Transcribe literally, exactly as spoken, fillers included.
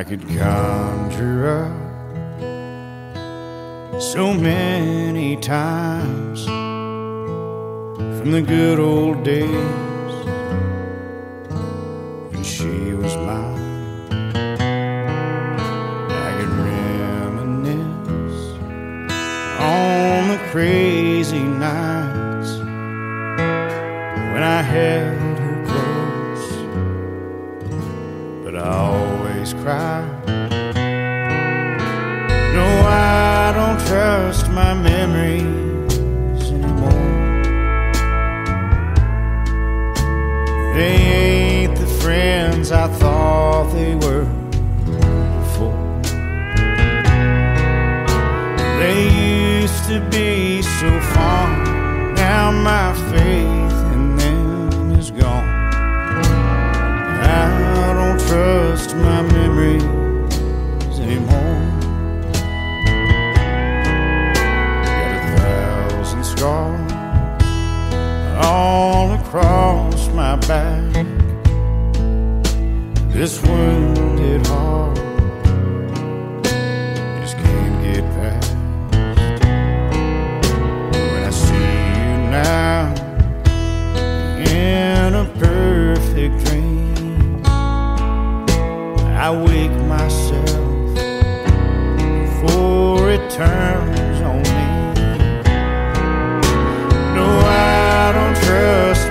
I could conjure up so many times from the good old days when she was mine. I could reminisce on the crazy nights when I held her close, but I always cried. No, I don't trust my memories anymore. They ain't the friends I thought they were before. They used to be so fond. Now my faith in them is gone. I don't trust my memories anymore. Scars all across my back. This wounded heart just can't get past. When I see you now in a perfect dream, I wake myself before it turns on me. No, I don't trust